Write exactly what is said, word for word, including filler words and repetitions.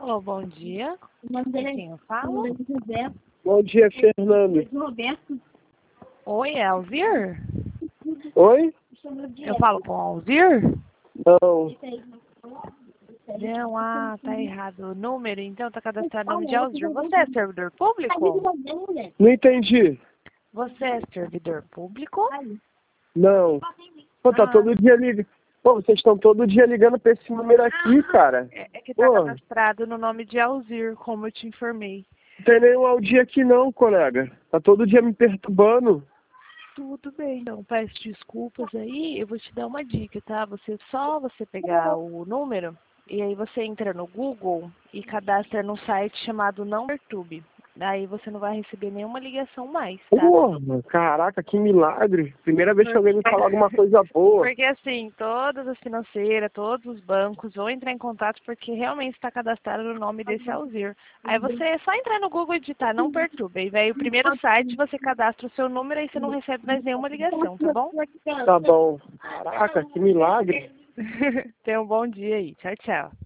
Alô, bom dia. O nome dele é Quem eu falo? Roberto. Bom dia, Fernando. Roberto. Oi, é Alzir? Oi? Eu falo com Alzir? Não. Não, ah, tá errado o número, então tá cadastrado o nome de Alzir. Você é servidor público? Não entendi. Você é servidor público? Não. Pô, tá Ah. todo dia ligando. Pô, vocês estão todo dia ligando pra esse número aqui, cara. É, é que tá Pô, cadastrado no nome de Alzir, como eu te informei. não tem nenhum Audi aqui não, colega. Tá todo dia me perturbando. Tudo bem, então peço desculpas aí, eu vou te dar uma dica, tá? Você só você pegar o número e aí você entra no Google e cadastra num site chamado Não Perturbe. Daí você não vai receber nenhuma ligação mais, tá? Porra, caraca, que milagre. Primeira vez que alguém me fala alguma coisa boa. Porque assim, todas as financeiras, todos os bancos vão entrar em contato porque realmente está cadastrado no nome desse Alzir. Aí você é só entrar no Google e digitar Não Perturbe. Aí vai o primeiro site, você cadastra o seu número e você não recebe mais nenhuma ligação, tá bom? Tá bom. Caraca, que milagre. Tenha um bom dia aí. Tchau, tchau.